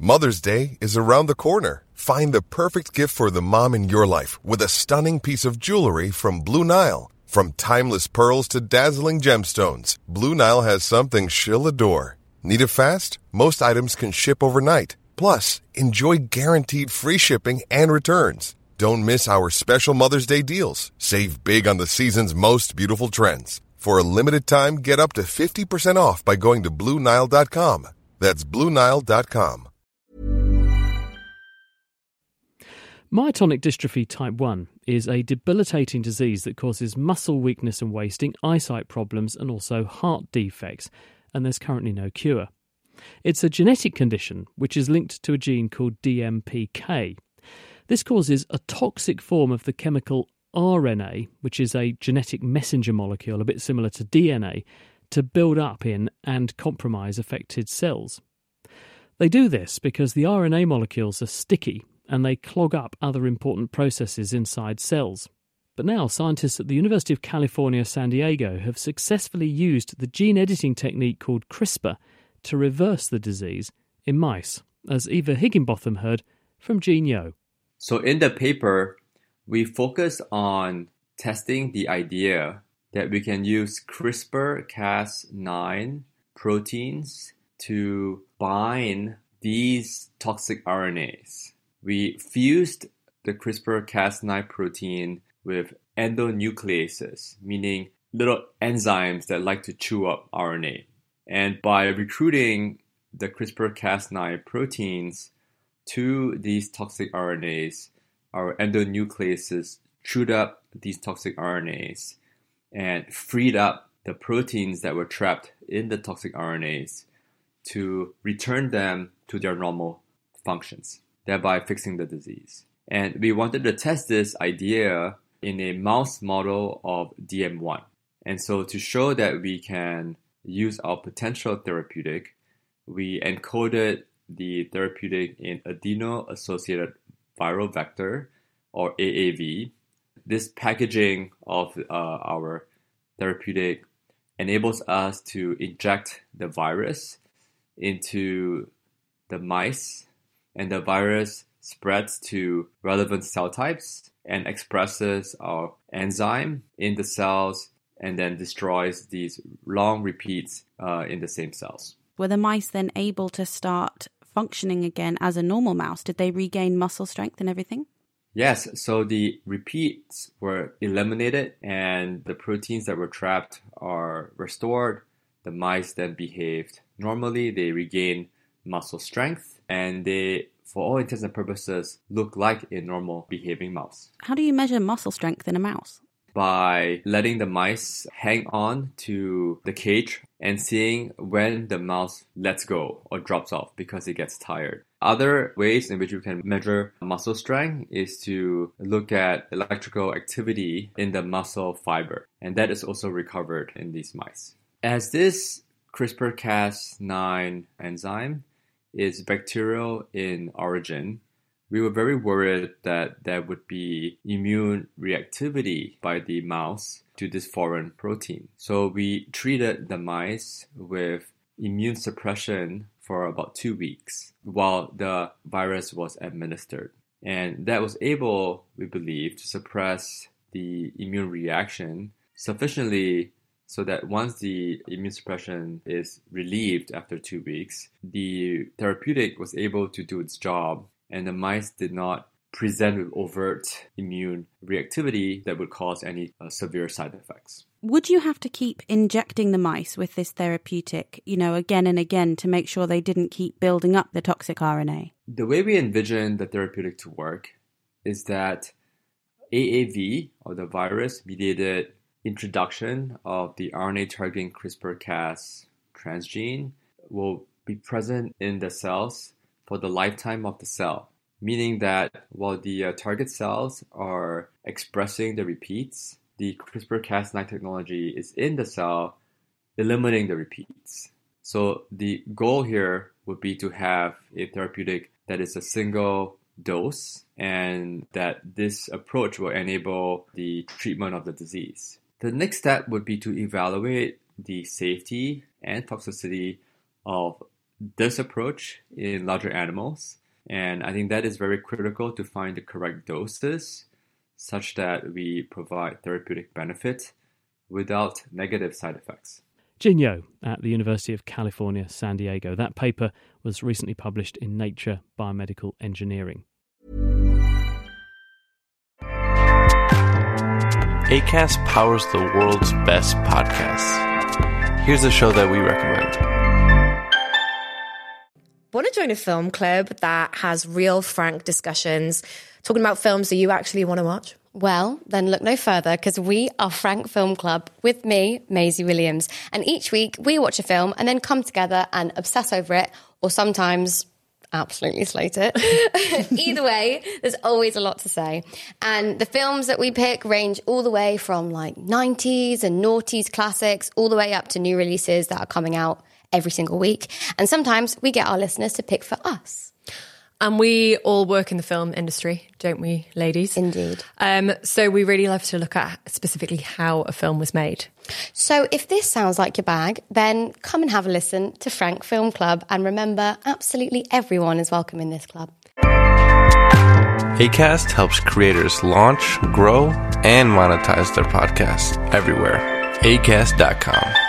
Mother's Day is around the corner. Find the perfect gift for the mom in your life with a stunning piece of jewelry from Blue Nile. From timeless pearls to dazzling gemstones, Blue Nile has something she'll adore. Need it fast? Most items can ship overnight. Plus, enjoy guaranteed free shipping and returns. Don't miss our special Mother's Day deals. Save big on the season's most beautiful trends. For a limited time, get up to 50% off by going to BlueNile.com. That's BlueNile.com. Myotonic dystrophy type 1 is a debilitating disease that causes muscle weakness and wasting, eyesight problems, and also heart defects, and there's currently no cure. It's a genetic condition which is linked to a gene called DMPK. This causes a toxic form of the chemical RNA, which is a genetic messenger molecule, a bit similar to DNA, to build up in and compromise affected cells. They do this because the RNA molecules are sticky and they clog up other important processes inside cells. But now scientists at the University of California, San Diego have successfully used the gene editing technique called CRISPR to reverse the disease in mice, as Eva Higginbotham heard from Jean Yeo. So in the paper, we focus on testing the idea that we can use CRISPR-Cas9 proteins to bind these toxic RNAs. We fused the CRISPR-Cas9 protein with endonucleases, meaning little enzymes that like to chew up RNA. And by recruiting the CRISPR-Cas9 proteins to these toxic RNAs, our endonucleases chewed up these toxic RNAs and freed up the proteins that were trapped in the toxic RNAs to return them to their normal functions, thereby fixing the disease. And we wanted to test this idea in a mouse model of DM1. And so to show that we can use our potential therapeutic, we encoded the therapeutic in adeno-associated viral vector, or AAV. This packaging of our therapeutic enables us to inject the virus into the mice, and the virus spreads to relevant cell types and expresses our enzyme in the cells and then destroys these long repeats in the same cells. Were the mice then able to start functioning again as a normal mouse? Did they regain muscle strength and everything? Yes, so the repeats were eliminated and the proteins that were trapped are restored. The mice then behaved normally. They regained muscle strength and they, for all intents and purposes, look like a normal behaving mouse. How do you measure muscle strength in a mouse? By letting the mice hang on to the cage and seeing when the mouse lets go or drops off because it gets tired. Other ways in which you can measure muscle strength is to look at electrical activity in the muscle fiber, and that is also recovered in these mice. As this CRISPR-Cas9 enzyme is bacterial in origin, we were very worried that there would be immune reactivity by the mouse to this foreign protein. So we treated the mice with immune suppression for about 2 weeks while the virus was administered. And that was able, we believe, to suppress the immune reaction sufficiently so that once the immune suppression is relieved after 2 weeks, the therapeutic was able to do its job and the mice did not present with overt immune reactivity that would cause any severe side effects. Would you have to keep injecting the mice with this therapeutic, again and again to make sure they didn't keep building up the toxic RNA? The way we envision the therapeutic to work is that AAV, or the virus-mediated introduction of the RNA targeting CRISPR-Cas transgene, will be present in the cells for the lifetime of the cell, meaning that while the target cells are expressing the repeats, the CRISPR-Cas9 technology is in the cell eliminating the repeats. So the goal here would be to have a therapeutic that is a single dose and that this approach will enable the treatment of the disease. The next step would be to evaluate the safety and toxicity of this approach in larger animals. And I think that is very critical to find the correct doses such that we provide therapeutic benefit without negative side effects. Jin Yo at the University of California, San Diego. That paper was recently published in Nature Biomedical Engineering. Acast powers the world's best podcasts. Here's a show that we recommend. Want to join a film club that has real, frank discussions, talking about films that you actually want to watch? Well, then look no further, because we are Frank Film Club with me, Maisie Williams. And each week we watch a film and then come together and obsess over it, or sometimes absolutely slate it. Either way, there's always a lot to say. And the films that we pick range all the way from like 90s and noughties classics, all the way up to new releases that are coming out every single week. And sometimes we get our listeners to pick for us. And we all work in the film industry, don't we, ladies? Indeed. So we really love to look at specifically how a film was made. So if this sounds like your bag, then come and have a listen to Frank Film Club. And remember, absolutely everyone is welcome in this club. Acast helps creators launch, grow, and monetize their podcasts everywhere. Acast.com.